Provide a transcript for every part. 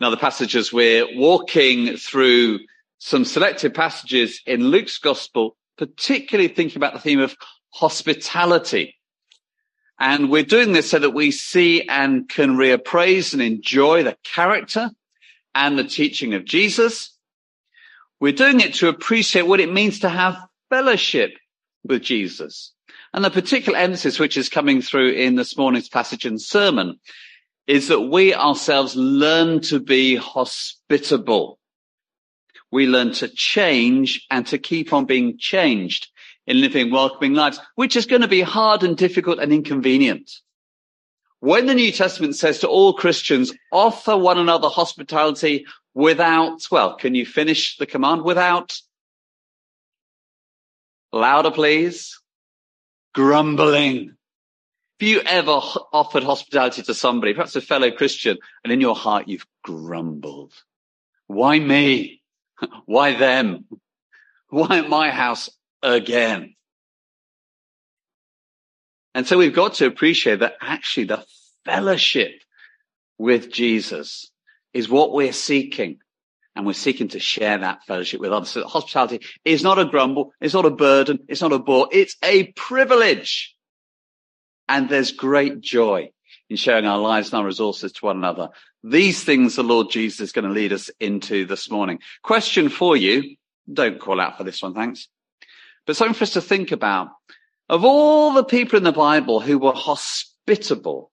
Another passage as we're walking through some selected passages in Luke's gospel, particularly thinking about the theme of hospitality. And we're doing this so that we see and can reappraise and enjoy the character and the teaching of Jesus. We're doing it to appreciate what it means to have fellowship with Jesus. And the particular emphasis which is coming through in this morning's passage and sermon is that we ourselves learn to be hospitable. We learn to change and to keep on being changed in living welcoming lives, which is going to be hard and difficult and inconvenient. When the New Testament says to all Christians, offer one another hospitality without, well, can you finish the command? Without, louder please, grumbling. If you ever offered hospitality to somebody, perhaps a fellow Christian, and in your heart you've grumbled. Why me? Why them? Why at my house again? And so we've got to appreciate that actually the fellowship with Jesus is what we're seeking. And we're seeking to share that fellowship with others. So hospitality is not a grumble. It's not a burden. It's not a bore. It's a privilege. And there's great joy in sharing our lives and our resources to one another. These things the Lord Jesus is going to lead us into this morning. Question for you. Don't call out for this one, thanks. But something for us to think about. Of all the people in the Bible who were hospitable,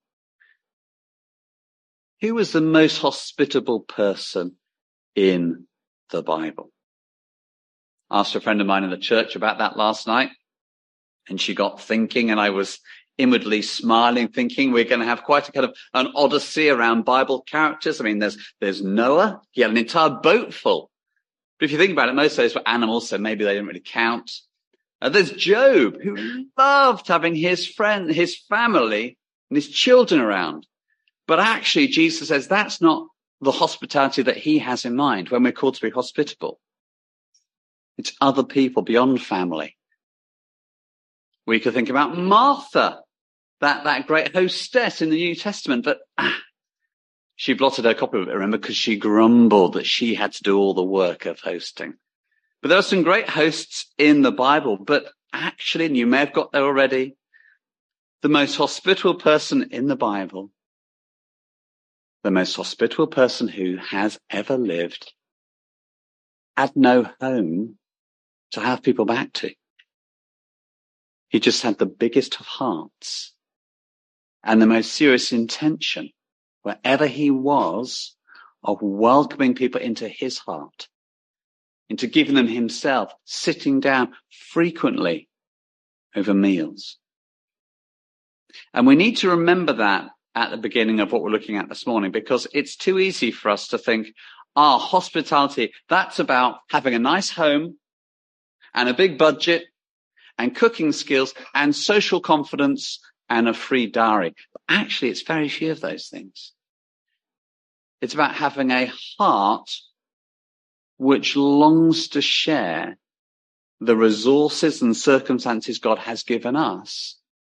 who was the most hospitable person in the Bible? I asked a friend of mine in the church about that last night, and she got thinking, and I was inwardly smiling, thinking we're going to have quite a kind of an odyssey around Bible characters. I mean, there's Noah. He had an entire boat full. But if you think about it, most of those were animals, so maybe they didn't really count. There's Job, who loved having his family, and his children around. But actually, Jesus says that's not the hospitality that he has in mind when we're called to be hospitable. It's other people beyond family. We could think about Martha, that great hostess in the New Testament, but she blotted her copy of it, remember, because she grumbled that she had to do all the work of hosting. But there are some great hosts in the Bible, but actually, and you may have got there already, the most hospitable person in the Bible, the most hospitable person who has ever lived, had no home to have people back to. He just had the biggest of hearts and the most serious intention, wherever he was, of welcoming people into his heart, into giving them himself, sitting down frequently over meals. And we need to remember that at the beginning of what we're looking at this morning, because it's too easy for us to think, hospitality, that's about having a nice home and a big budget and cooking skills and social confidence and a free diary. But actually, it's very few of those things. It's about having a heart which longs to share the resources and circumstances God has given us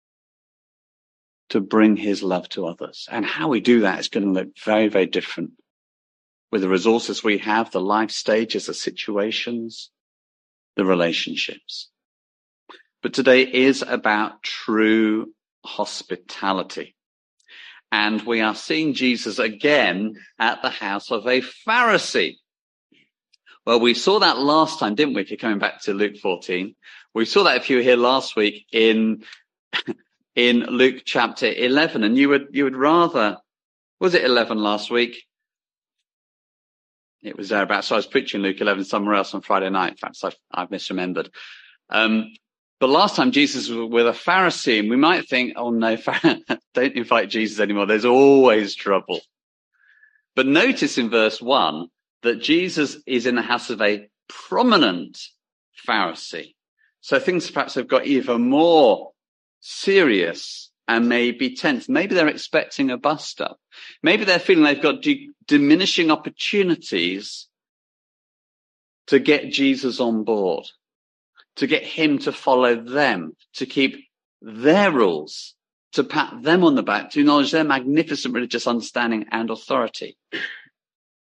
to bring his love to others. And how we do that is going to look very, very different with the resources we have, the life stages, the situations, the relationships. But today is about true hospitality. And we are seeing Jesus again at the house of a Pharisee. Well, we saw that last time, didn't we? If you're coming back to Luke 14, we saw that if you were here last week in Luke chapter 11, and you would rather, was it 11 last week? It was thereabouts. So I was preaching Luke 11 somewhere else on Friday night. In fact, I've misremembered. But last time Jesus was with a Pharisee, and we might think, oh no, don't invite Jesus anymore. There's always trouble. But notice in verse 1 that Jesus is in the house of a prominent Pharisee. So things perhaps have got even more serious and maybe tense. Maybe they're expecting a bust up. Maybe they're feeling they've got diminishing opportunities to get Jesus on board, to get him to follow them, to keep their rules, to pat them on the back, to acknowledge their magnificent religious understanding and authority.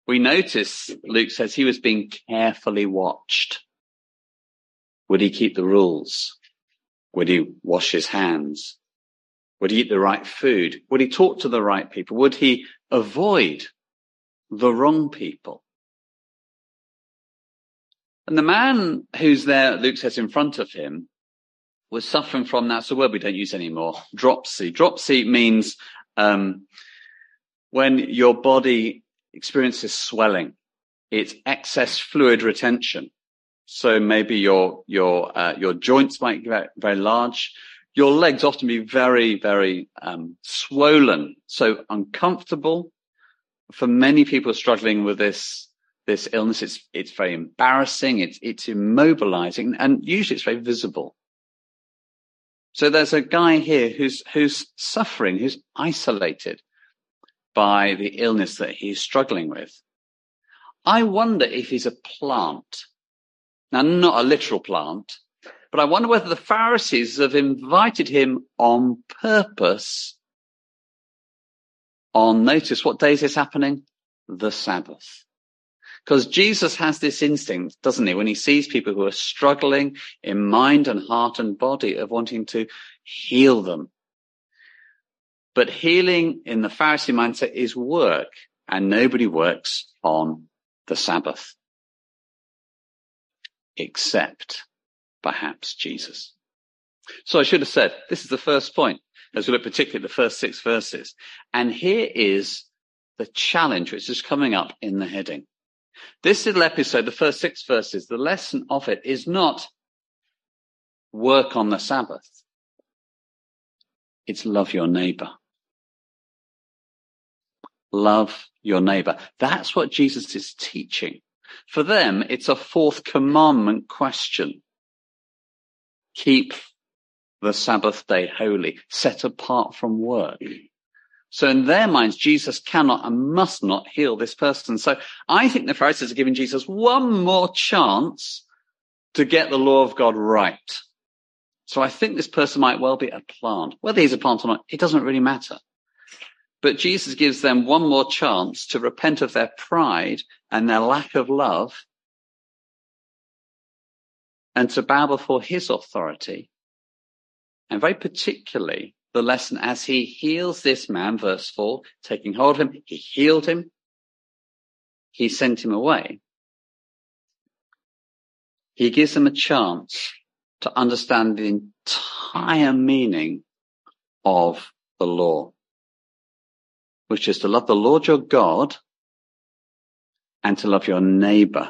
We notice, Luke says, he was being carefully watched. Would he keep the rules? Would he wash his hands? Would he eat the right food? Would he talk to the right people? Would he avoid the wrong people? And the man who's there, Luke says, in front of him, was suffering from, that's a word we don't use anymore, dropsy. Dropsy means when your body experiences swelling, it's excess fluid retention. So maybe your joints might get very large. Your legs often be very, very swollen, so uncomfortable. For many people struggling with this illness, it's very embarrassing, it's immobilizing, and usually it's very visible. So there's a guy here who's suffering, who's isolated by the illness that he's struggling with. I wonder if he's a plant. Now, not a literal plant, but I wonder whether the Pharisees have invited him on purpose on, notice, what day is this happening? The Sabbath. Because Jesus has this instinct, doesn't he, when he sees people who are struggling in mind and heart and body, of wanting to heal them. But healing in the Pharisee mindset is work, and nobody works on the Sabbath. Except perhaps Jesus. So I should have said, this is the first point, as we look particularly at the first 6 verses. And here is the challenge which is coming up in the heading. This little episode, the first 6 verses, the lesson of it is not work on the Sabbath. It's love your neighbor. Love your neighbor. That's what Jesus is teaching. For them, it's a 4th commandment question. Keep the Sabbath day holy, set apart from work. So in their minds, Jesus cannot and must not heal this person. So I think the Pharisees are giving Jesus one more chance to get the law of God right. So I think this person might well be a plant. Whether he's a plant or not, it doesn't really matter. But Jesus gives them one more chance to repent of their pride and their lack of love and to bow before his authority. And very particularly, the lesson as he heals this man, verse 4, taking hold of him, he healed him, he sent him away. He gives them a chance to understand the entire meaning of the law, which is to love the Lord your God and to love your neighbor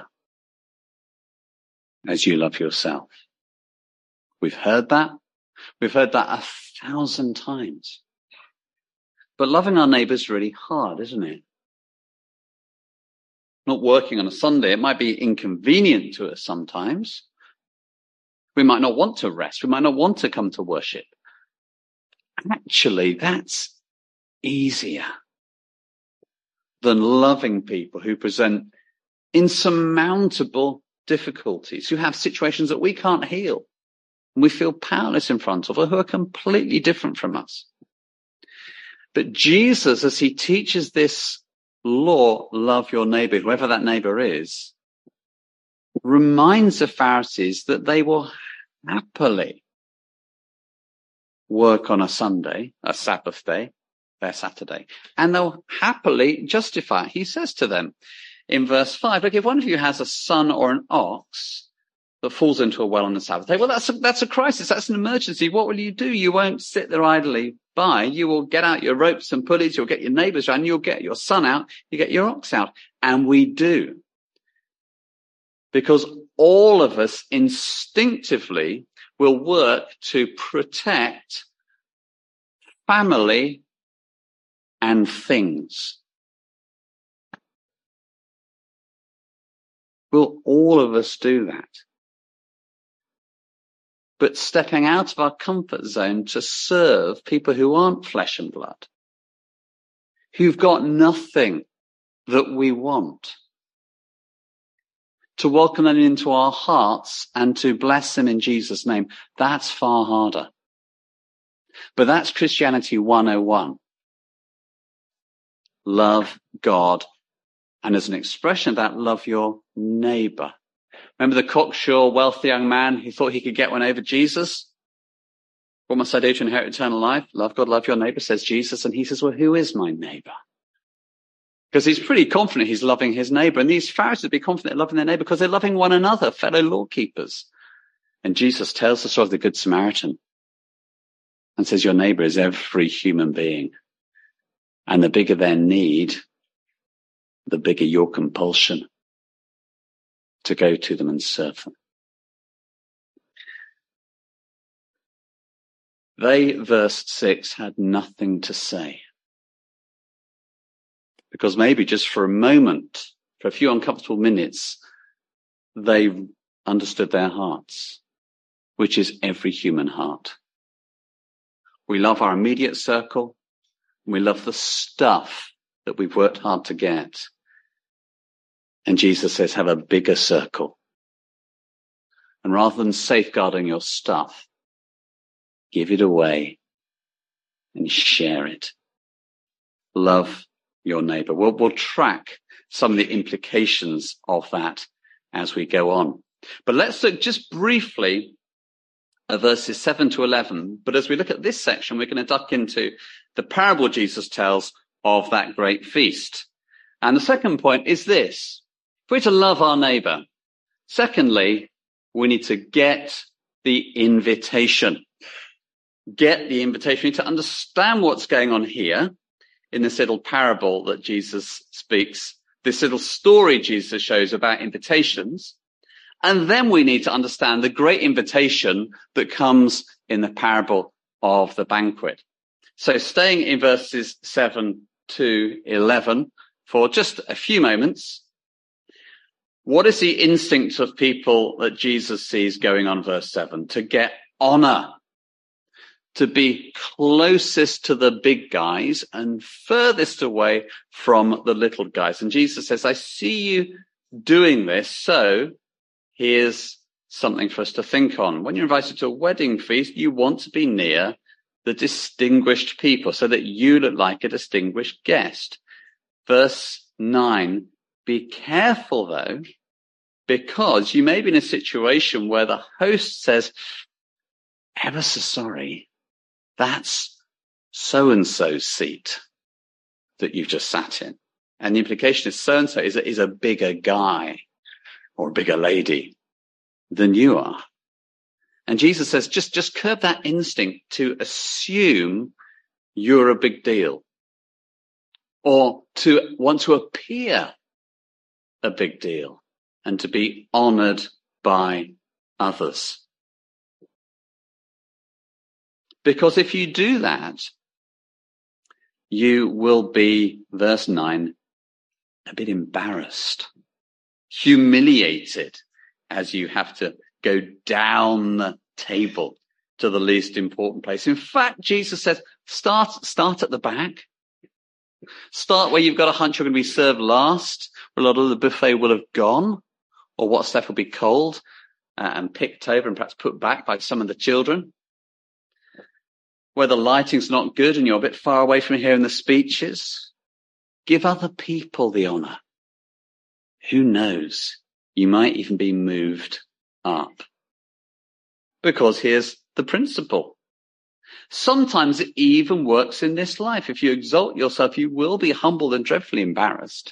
as you love yourself. We've heard that. We've heard that 1,000 times. But loving our neighbor is really hard, isn't it? Not working on a Sunday, it might be inconvenient to us sometimes. We might not want to rest. We might not want to come to worship. Actually, that's easier than loving people who present insurmountable difficulties, who have situations that we can't heal and we feel powerless in front of, or who are completely different from us. But Jesus, as he teaches this law, love your neighbor, whoever that neighbor is, reminds the Pharisees that they will happily work on a Sunday, a Sabbath day, their Saturday, and they'll happily justify it. He says to them in verse 5, look, if one of you has a son or an ox that falls into a well on the Sabbath day, well, that's a crisis. That's an emergency. What will you do? You won't sit there idly by. You will get out your ropes and pulleys. You'll get your neighbors around. You'll get your son out. You get your ox out. And we do. Because all of us instinctively will work to protect family and things. Will all of us do that? But stepping out of our comfort zone to serve people who aren't flesh and blood, who've got nothing that we want, to welcome them into our hearts and to bless them in Jesus' name, that's far harder. But that's Christianity 101. Love God And as an expression of that, love your neighbor. Remember the cocksure, wealthy young man who thought he could get one over Jesus? What must I do to inherit eternal life? Love God, love your neighbor, says Jesus. And he says, well, who is my neighbor? Because he's pretty confident he's loving his neighbor. And these Pharisees would be confident they're loving their neighbor because they're loving one another, fellow law keepers. And Jesus tells the story of the Good Samaritan and says, your neighbor is every human being. And the bigger their need, the bigger your compulsion to go to them and serve them. They, verse 6, had nothing to say. Because maybe just for a moment, for a few uncomfortable minutes, they understood their hearts, which is every human heart. We love our immediate circle. And we love the stuff that we've worked hard to get. And Jesus says, have a bigger circle. And rather than safeguarding your stuff, give it away and share it. Love your neighbor. We'll track some of the implications of that as we go on. But let's look just briefly at verses 7 to 11. But as we look at this section, we're going to duck into the parable Jesus tells of that great feast. And the second point is this. If we're to love our neighbor, secondly, we need to get the invitation. Get the invitation. We need to understand what's going on here in this little parable that Jesus speaks, this little story Jesus shows about invitations. And then we need to understand the great invitation that comes in the parable of the banquet. So staying in verses 7 to 11 for just a few moments. What is the instinct of people that Jesus sees going on, verse 7? To get honor, to be closest to the big guys and furthest away from the little guys. And Jesus says, I see you doing this, so here's something for us to think on. When you're invited to a wedding feast, you want to be near the distinguished people so that you look like a distinguished guest. Verse 9, be careful though, because you may be in a situation where the host says, ever so sorry, that's so-and-so's seat that you've just sat in. And the implication is so-and-so is a bigger guy or a bigger lady than you are. And Jesus says, just curb that instinct to assume you're a big deal or to want to appear a big deal and to be honored by others. Because if you do that, you will be, verse 9, a bit embarrassed, humiliated as you have to go down the table to the least important place. In fact, Jesus says, start at the back. Start where you've got a hunch you're going to be served last, where a lot of the buffet will have gone, or what's left will be cold and picked over and perhaps put back by some of the children. Where the lighting's not good and you're a bit far away from hearing the speeches, give other people the honor. Who knows? You might even be moved up. Because here's the principle. Sometimes it even works in this life. If you exalt yourself, you will be humbled and dreadfully embarrassed.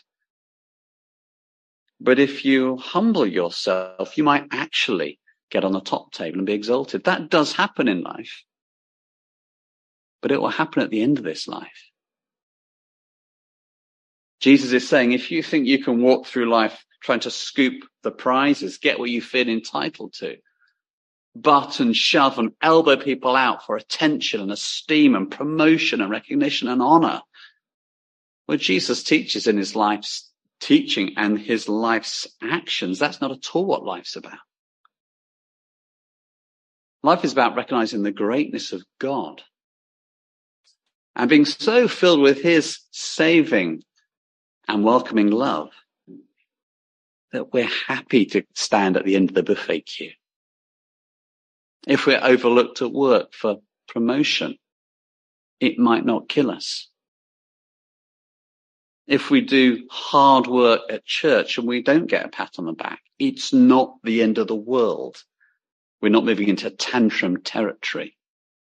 But if you humble yourself, you might actually get on the top table and be exalted. That does happen in life. But it will happen at the end of this life. Jesus is saying, if you think you can walk through life trying to scoop the prizes, get what you feel entitled to, butt and shove and elbow people out for attention and esteem and promotion and recognition and honor, well, Jesus teaches in his life's teaching and his life's actions, that's not at all what life's about. Life is about recognizing the greatness of God and being so filled with his saving and welcoming love that we're happy to stand at the end of the buffet queue. If we're overlooked at work for promotion, it might not kill us. If we do hard work at church and we don't get a pat on the back, it's not the end of the world. We're not moving into tantrum territory.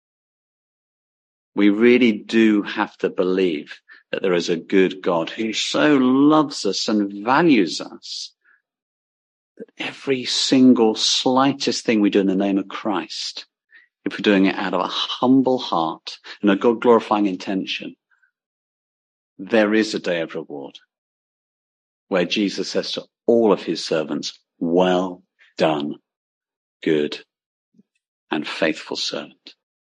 We really do have to believe that there is a good God who so loves us and values us that every single slightest thing we do in the name of Christ, if we're doing it out of a humble heart and a God-glorifying intention, there is a day of reward where Jesus says to all of his servants, well done, good and faithful servant.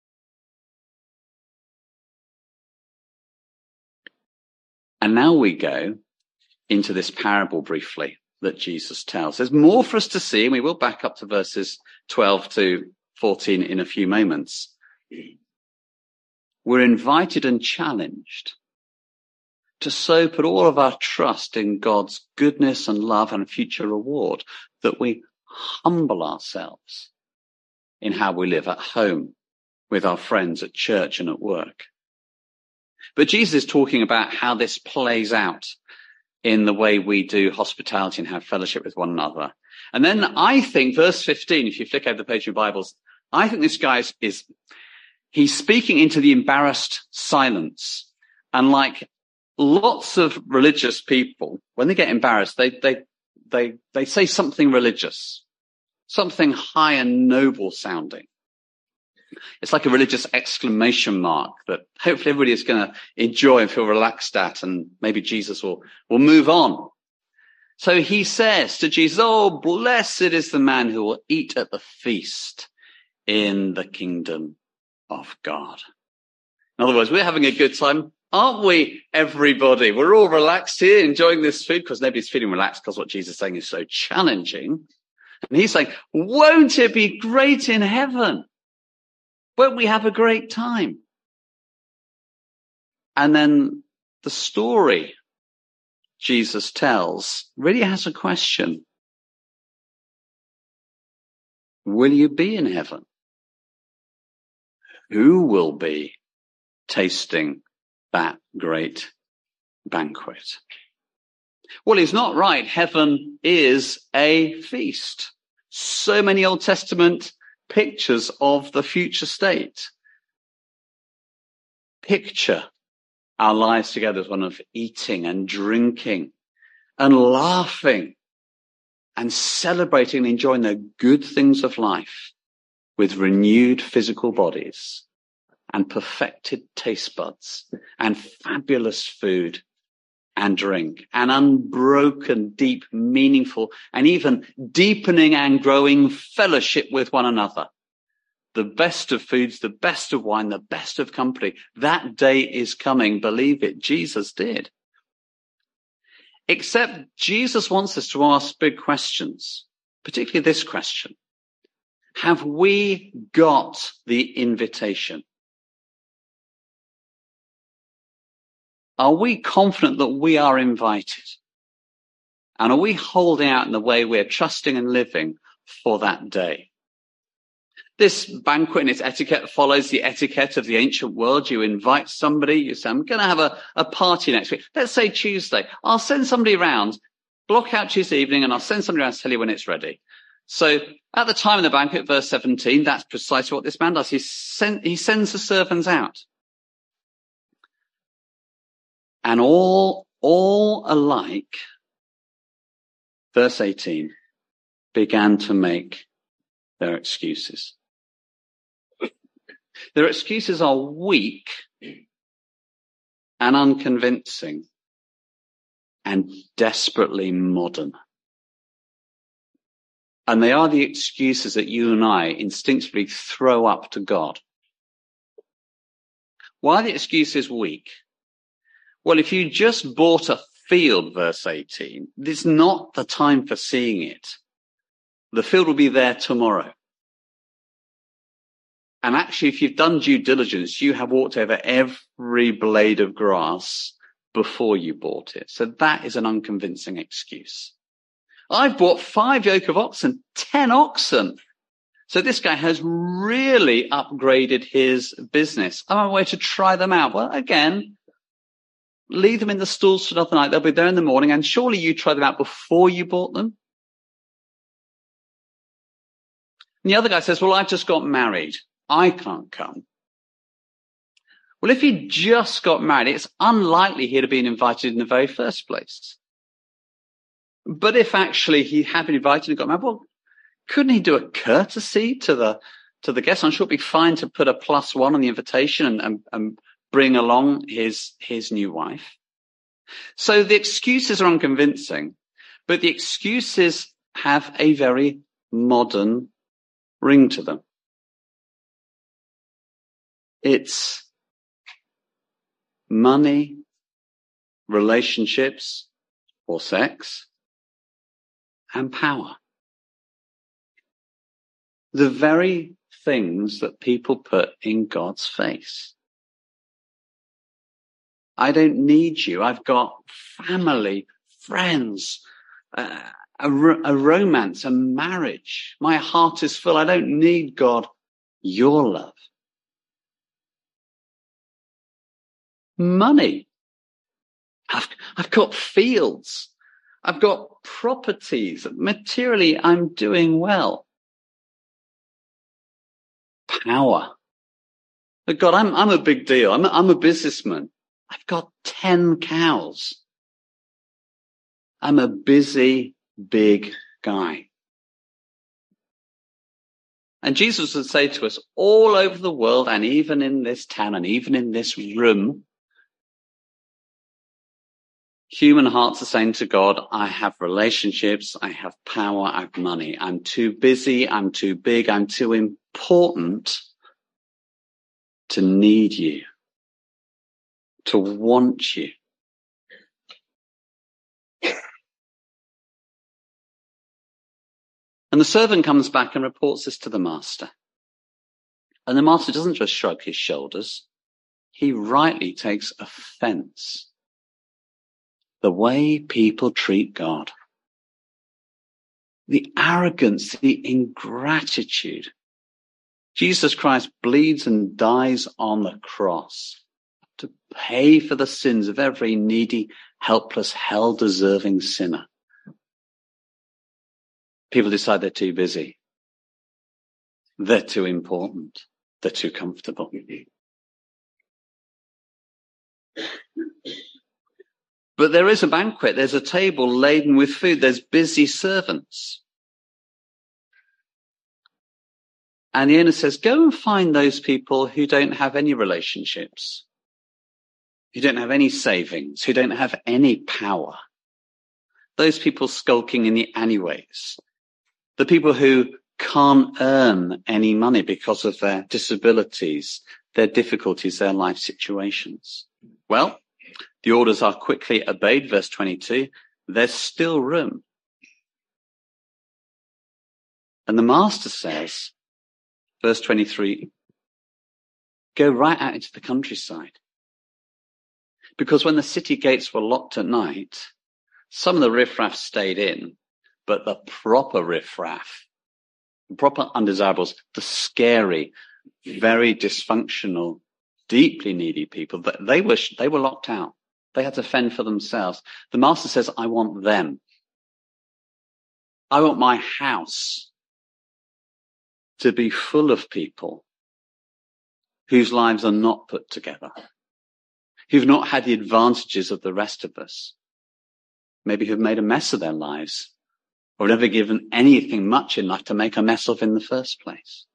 And now we go into this parable briefly that Jesus tells. There's more for us to see, and we will back up to verses 12 to 14 in a few moments. We're invited and challenged to so put all of our trust in God's goodness and love and future reward that we humble ourselves in how we live at home, with our friends, at church and at work. But Jesus is talking about how this plays out in the way we do hospitality and have fellowship with one another. And then I think verse 15, if you flick over the page of your Bibles, I think this guy he's speaking into the embarrassed silence. And like lots of religious people, when they get embarrassed, they say something religious, something high and noble sounding. It's like a religious exclamation mark that hopefully everybody is going to enjoy and feel relaxed at, and maybe Jesus will move on. So he says to Jesus, oh, blessed is the man who will eat at the feast in the kingdom of God. In other words, we're having a good time, aren't we, everybody? We're all relaxed here, enjoying this food, because nobody's feeling relaxed because what Jesus is saying is so challenging. And he's saying, won't it be great in heaven? Won't we have a great time? And then the story Jesus tells really has a question. Will you be in heaven? Who will be tasting that great banquet? Well, he's not right. Heaven is a feast. So many Old Testament pictures of the future state. Picture our lives together as one of eating and drinking and laughing and celebrating and enjoying the good things of life with renewed physical bodies and perfected taste buds and fabulous food and drink and unbroken, deep, meaningful, and even deepening and growing fellowship with one another. The best of foods, the best of wine, the best of company. That day is coming. Believe it. Jesus did. Except Jesus wants us to ask big questions, particularly this question. Have we got the invitation? Are we confident that we are invited? And are we holding out in the way we're trusting and living for that day? This banquet and its etiquette follows the etiquette of the ancient world. You invite somebody, you say, I'm going to have a party next week. Let's say Tuesday. I'll send somebody around, block out Tuesday evening, and I'll send somebody around to tell you when it's ready. So at the time of the banquet, verse 17, that's precisely what this man does. He sends the servants out. And all alike, verse 18, began to make their excuses. Their excuses are weak and unconvincing and desperately modern. And they are the excuses that you and I instinctively throw up to God. Why are the excuses weak? Well, if you just bought a field, verse 18, it's not the time for seeing it. The field will be there tomorrow. And actually, if you've done due diligence, you have walked over every blade of grass before you bought it. So that is an unconvincing excuse. I've bought 5 yoke of oxen, 10 oxen. So this guy has really upgraded his business. I'm on my way to try them out. Well, again, leave them in the stalls for another night. They'll be there in the morning, and surely you tried them out before you bought them. And the other guy says, well, I've just got married. I can't come. Well, if he just got married, it's unlikely he'd have been invited in the very first place. But if actually he had been invited and got married, well, couldn't he do a courtesy to the guests? I'm sure it'd be fine to put a +1 on the invitation and bring along his new wife. So the excuses are unconvincing, but the excuses have a very modern ring to them. It's money, relationships, or sex, and power. The very things that people put in God's face. I don't need you. I've got family, friends, a romance, a marriage. My heart is full. I don't need God, your love. Money. I've got fields. I've got properties. Materially, I'm doing well. Power. But God, I'm a big deal. I'm a businessman. I've got 10 cows. I'm a busy, big guy. And Jesus would say to us all over the world, and even in this town, and even in this room, human hearts are saying to God, I have relationships, I have power, I have money. I'm too busy, I'm too big, I'm too important to need you, to want you. And the servant comes back and reports this to the master. And the master doesn't just shrug his shoulders. He rightly takes offense. The way people treat God. The arrogance, the ingratitude. Jesus Christ bleeds and dies on the cross to pay for the sins of every needy, helpless, hell-deserving sinner. People decide they're too busy. They're too important. They're too comfortable. But there is a banquet. There's a table laden with food. There's busy servants. And the owner says, go and find those people who don't have any relationships, who don't have any savings, who don't have any power. Those people skulking in the alleyways. The people who can't earn any money because of their disabilities, their difficulties, their life situations. Well, the orders are quickly obeyed. Verse 22, there's still room. And the master says, verse 23, go right out into the countryside. Because when the city gates were locked at night, some of the riffraff stayed in, but the proper riffraff, the proper undesirables, the scary, very dysfunctional, deeply needy people, they were locked out. They had to fend for themselves. The master says, I want them. I want my house to be full of people whose lives are not put together, who've not had the advantages of the rest of us, maybe who've made a mess of their lives or never given anything much in life to make a mess of in the first place.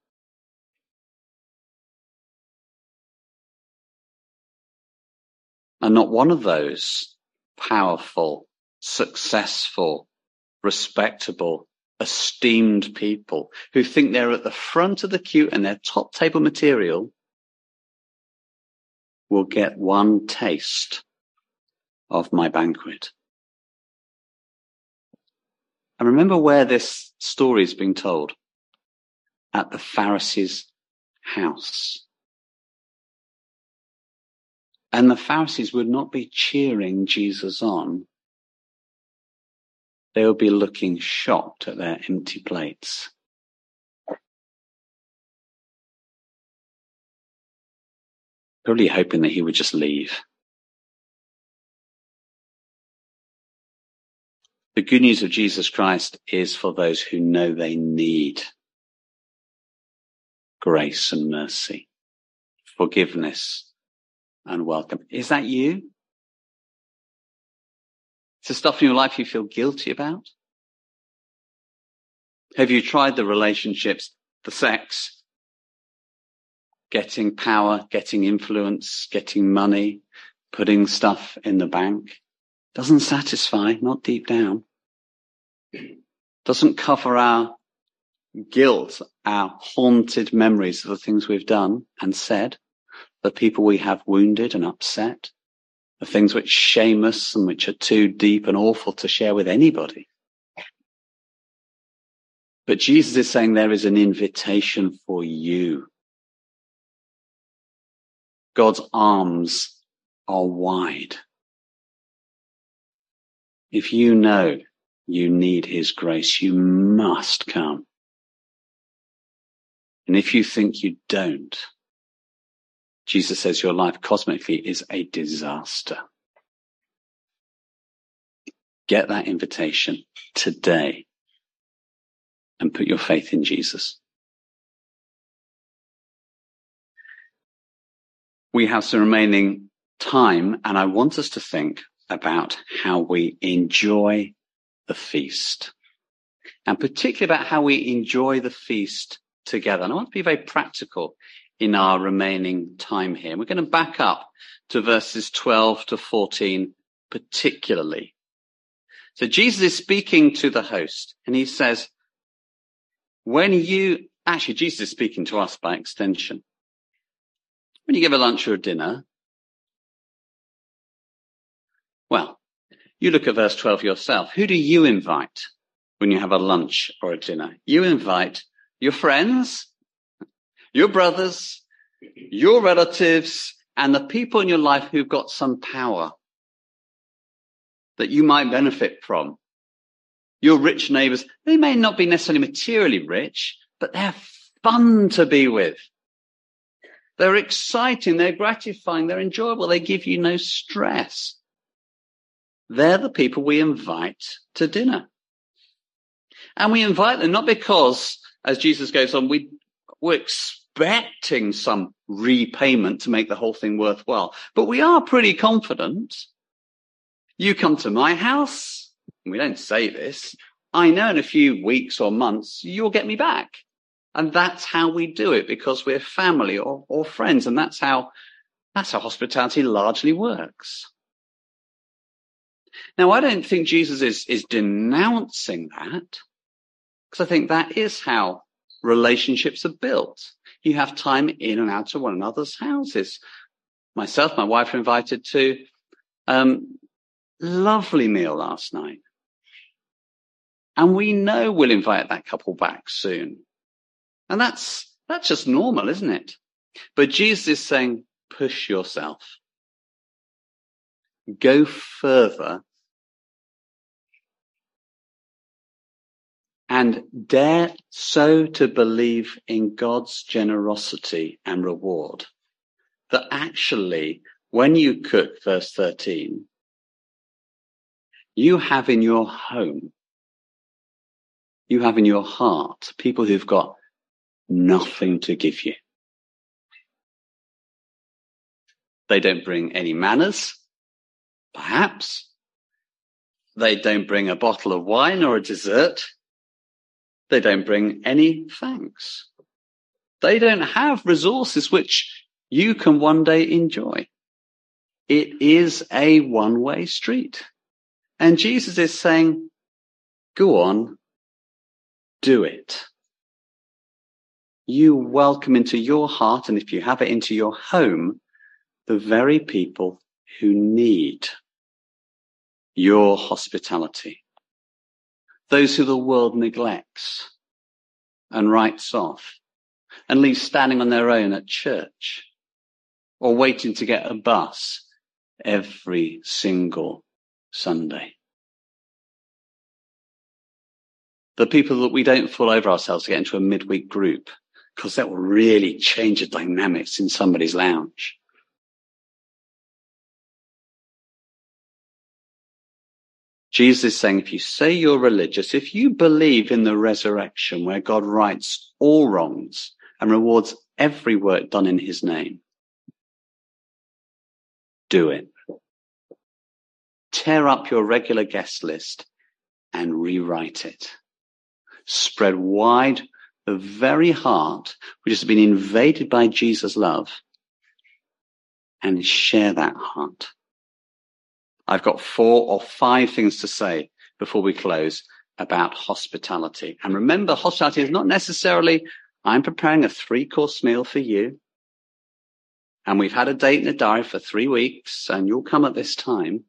And not one of those powerful, successful, respectable, esteemed people who think they're at the front of the queue and they're top table material will get one taste of my banquet. And remember where this story is being told. At the Pharisees' house. And the Pharisees would not be cheering Jesus on. They would be looking shocked at their empty plates. Probably hoping that he would just leave. The good news of Jesus Christ is for those who know they need grace and mercy, forgiveness and welcome. Is that you? Is there stuff in your life you feel guilty about? Have you tried the relationships, the sex, getting power, getting influence, getting money, putting stuff in the bank? Doesn't satisfy, not deep down. Doesn't cover our guilt, our haunted memories of the things we've done and said, the people we have wounded and upset, the things which shame us and which are too deep and awful to share with anybody. But Jesus is saying there is an invitation for you. God's arms are wide. If you know you need his grace, you must come. And if you think you don't, Jesus says your life cosmically is a disaster. Get that invitation today and put your faith in Jesus. We have some remaining time, and I want us to think about how we enjoy the feast, and particularly about how we enjoy the feast together. And I want to be very practical in our remaining time here. We're going to back up to verses 12 to 14 particularly. So Jesus is speaking to the host, and he says, Jesus is speaking to us by extension. When you give a lunch or a dinner, well, you look at verse 12 yourself. Who do you invite when you have a lunch or a dinner? You invite your friends, your brothers, your relatives, and the people in your life who've got some power that you might benefit from. Your rich neighbors, they may not be necessarily materially rich, but they're fun to be with. They're exciting, they're gratifying, they're enjoyable, they give you no stress. They're the people we invite to dinner. And we invite them not because, as Jesus goes on, we're expecting some repayment to make the whole thing worthwhile, but we are pretty confident. You come to my house, and we don't say this, I know in a few weeks or months you'll get me back. And that's how we do it, because we're family or friends, and that's how hospitality largely works. Now, I don't think Jesus is denouncing that, because I think that is how relationships are built. You have time in and out of one another's houses. Myself, my wife were invited to lovely meal last night. And we know we'll invite that couple back soon. And that's just normal, isn't it? But Jesus is saying, push yourself. Go further. And dare so to believe in God's generosity and reward that actually, when you cook, verse 13, you have in your home, you have in your heart people who've got nothing to give you. They don't bring any manners, perhaps. They don't bring a bottle of wine or a dessert. They don't bring any thanks. They don't have resources which you can one day enjoy. It is a one-way street. And Jesus is saying, go on, do it. You welcome into your heart, and if you have it, into your home, the very people who need your hospitality. Those who the world neglects and writes off and leaves standing on their own at church or waiting to get a bus every single Sunday. The people that we don't fall over ourselves to get into a midweek group, because that will really change the dynamics in somebody's lounge. Jesus is saying, if you say you're religious, if you believe in the resurrection where God rights all wrongs and rewards every work done in his name, do it. Tear up your regular guest list and rewrite it. Spread wide the very heart which has been invaded by Jesus' love and share that heart. I've got 4 or 5 things to say before we close about hospitality. And remember, hospitality is not necessarily, I'm preparing a 3-course meal for you, and we've had a date in the diary for 3 weeks, and you'll come at this time.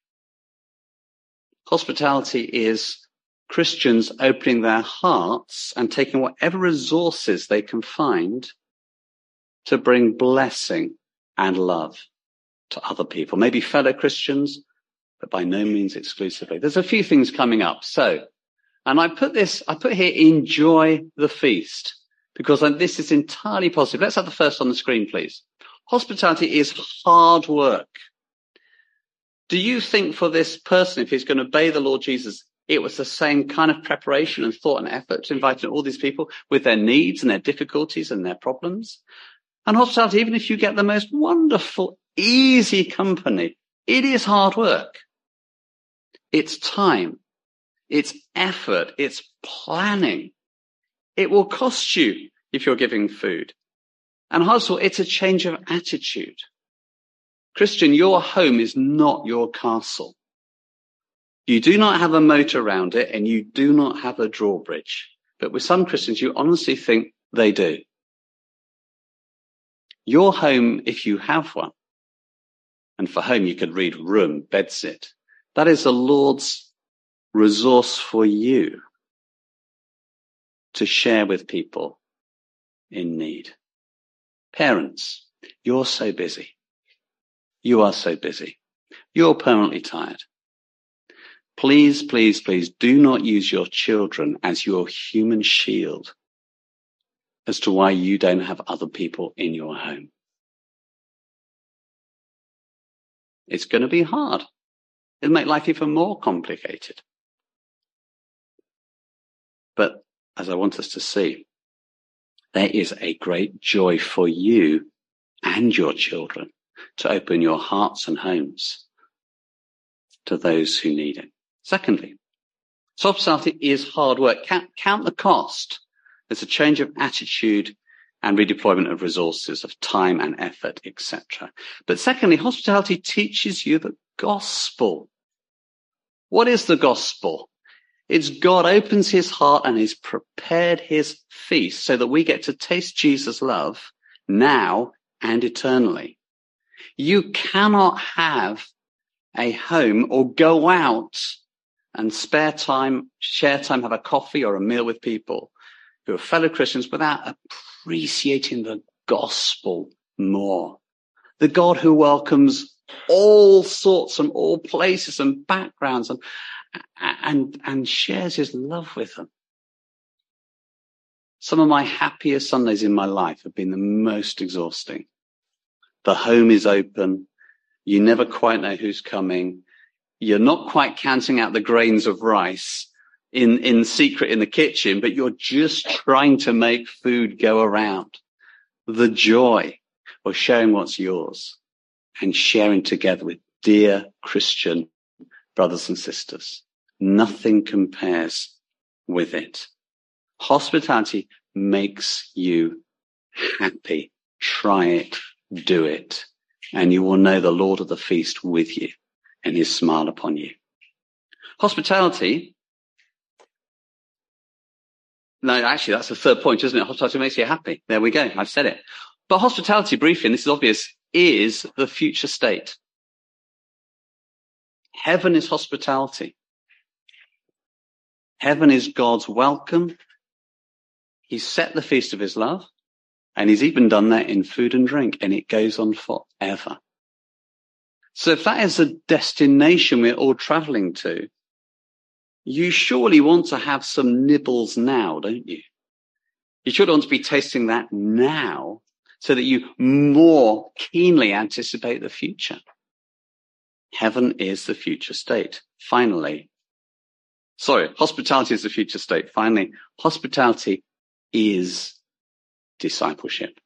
Hospitality is Christians opening their hearts and taking whatever resources they can find to bring blessing and love to other people, maybe fellow Christians, but by no means exclusively. There's a few things coming up. And I put here, enjoy the feast, because this is entirely positive. Let's have the first on the screen, please. Hospitality is hard work. Do you think for this person, if he's going to obey the Lord Jesus, it was the same kind of preparation and thought and effort to invite all these people with their needs and their difficulties and their problems? And hospitality, even if you get the most wonderful, easy company, it is hard work. It's time. It's effort. It's planning. It will cost you if you're giving food. And also, it's a change of attitude. Christian, your home is not your castle. You do not have a moat around it, and you do not have a drawbridge. But with some Christians, you honestly think they do. Your home, if you have one, and for home you could read room, bedsit, that is the Lord's resource for you to share with people in need. Parents, you're so busy. You are so busy. You're permanently tired. Please, please, please do not use your children as your human shield as to why you don't have other people in your home. It's going to be hard. It'll make life even more complicated. But as I want us to see, there is a great joy for you and your children to open your hearts and homes to those who need it. Secondly, hospitality is hard work. Count the cost. There's a change of attitude and redeployment of resources, of time and effort, etc. But secondly, hospitality teaches you the gospel. What is the gospel? It's God opens his heart and has prepared his feast so that we get to taste Jesus' love now and eternally. You cannot have a home or go out and share time, have a coffee or a meal with people who are fellow Christians without appreciating the gospel more. The God who welcomes all sorts from all places and backgrounds and shares his love with them. Some of my happiest Sundays in my life have been the most exhausting. The home is open. You never quite know who's coming. You're not quite counting out the grains of rice in secret in the kitchen, but you're just trying to make food go around. The joy of sharing what's yours and sharing together with dear Christian brothers and sisters. Nothing compares with it. Hospitality makes you happy. Try it, do it, and you will know the Lord of the feast with you and his smile upon you. Hospitality, no, actually that's the third point, isn't it? Hospitality makes you happy. There we go. I've said it. But hospitality, briefly, and this is obvious, is the future state. Heaven is hospitality. Heaven is God's welcome. He's set the feast of his love, and he's even done that in food and drink, and it goes on forever. So if that is a destination we're all traveling to, you surely want to have some nibbles now, don't you? You should want to be tasting that now so that you more keenly anticipate the future. Heaven is the future state. Finally, Hospitality is the future state. Finally, hospitality is discipleship.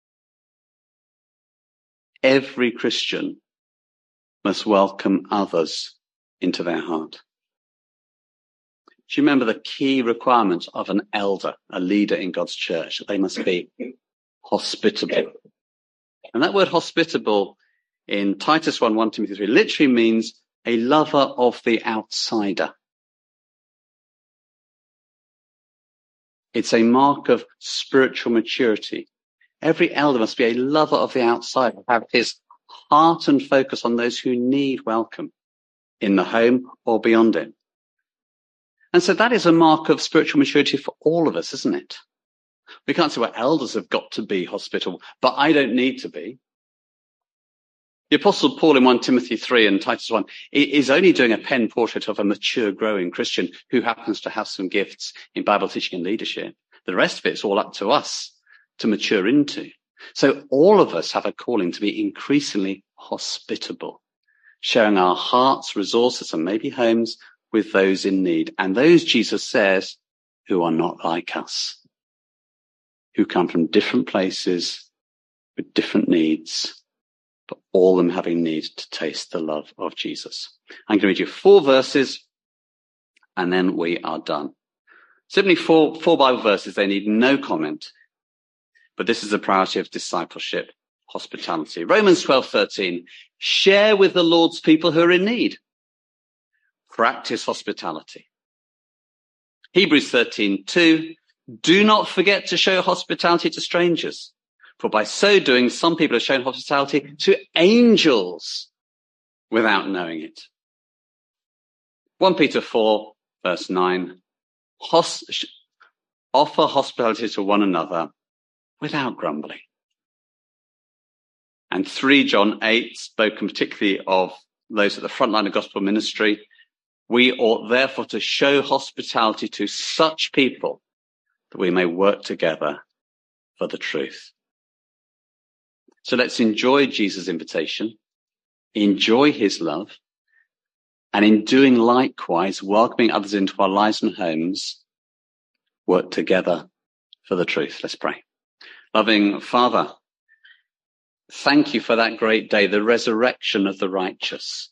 Every Christian must welcome others into their heart. Do you remember the key requirement of an elder, a leader in God's church? They must be hospitable. And that word hospitable in Titus 1 Timothy 3 literally means a lover of the outsider. It's a mark of spiritual maturity. Every elder must be a lover of the outsider, have his heart and focus on those who need welcome in the home or beyond it. And so that is a mark of spiritual maturity for all of us, isn't it? We can't say, well, elders have got to be hospitable, but I don't need to be. The Apostle Paul in 1 Timothy 3 and Titus 1 is only doing a pen portrait of a mature, growing Christian who happens to have some gifts in Bible teaching and leadership. The rest of it's all up to us to mature into. So all of us have a calling to be increasingly hospitable, sharing our hearts, resources, and maybe homes with those in need. And those, Jesus says, who are not like us, who come from different places with different needs, but all of them having need to taste the love of Jesus. I'm going to read you 4 verses and then we are done. Simply four Bible verses. They need no comment, but this is the priority of discipleship, hospitality. Romans 12:13, share with the Lord's people who are in need. Practice hospitality. Hebrews 13:2, do not forget to show hospitality to strangers, for by so doing, some people have shown hospitality to angels without knowing it. 1 Peter 4, verse 9, offer hospitality to one another without grumbling. And 3 John 8, spoken particularly of those at the front line of gospel ministry, we ought therefore to show hospitality to such people that we may work together for the truth. So let's enjoy Jesus' invitation, enjoy his love, and in doing likewise, welcoming others into our lives and homes, work together for the truth. Let's pray. Loving Father, thank you for that great day, the resurrection of the righteous,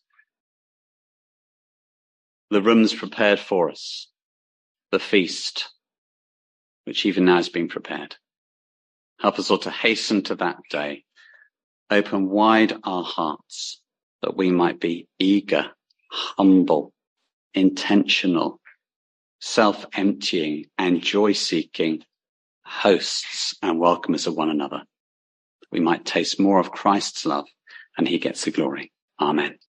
the rooms prepared for us, the feast, which even now is being prepared. Help us all to hasten to that day. Open wide our hearts that we might be eager, humble, intentional, self-emptying and joy-seeking hosts and welcomers of one another. We might taste more of Christ's love and he gets the glory. Amen.